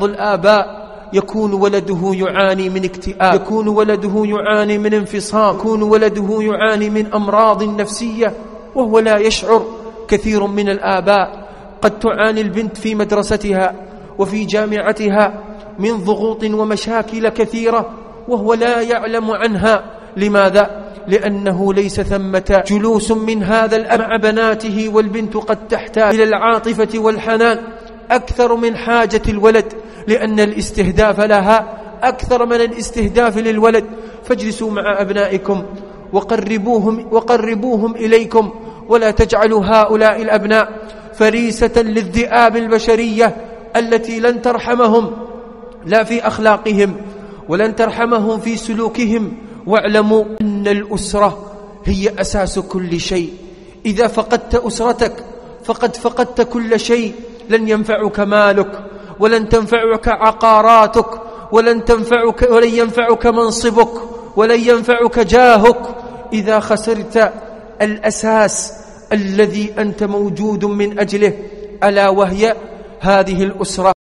بعض الآباء يكون ولده يعاني من اكتئاب، يكون ولده يعاني من انفصام، يكون ولده يعاني من أمراض نفسية وهو لا يشعر. كثير من الآباء قد تعاني البنت في مدرستها وفي جامعتها من ضغوط ومشاكل كثيرة وهو لا يعلم عنها. لماذا؟ لأنه ليس ثمة جلوس من هذا الأب مع بناته، والبنت قد تحتاج إلى العاطفة والحنان أكثر من حاجة الولد، لأن الاستهداف لها أكثر من الاستهداف للولد. فاجلسوا مع أبنائكم وقربوهم إليكم، ولا تجعلوا هؤلاء الأبناء فريسة للذئاب البشرية التي لن ترحمهم لا في أخلاقهم ولن ترحمهم في سلوكهم. واعلموا أن الأسرة هي أساس كل شيء. إذا فقدت أسرتك فقد فقدت كل شيء. لن ينفعك مالك، ولن تنفعك عقاراتك، ولن ينفعك منصبك، ولن ينفعك جاهك إذا خسرت الأساس الذي أنت موجود من أجله، ألا وهي هذه الأسرة.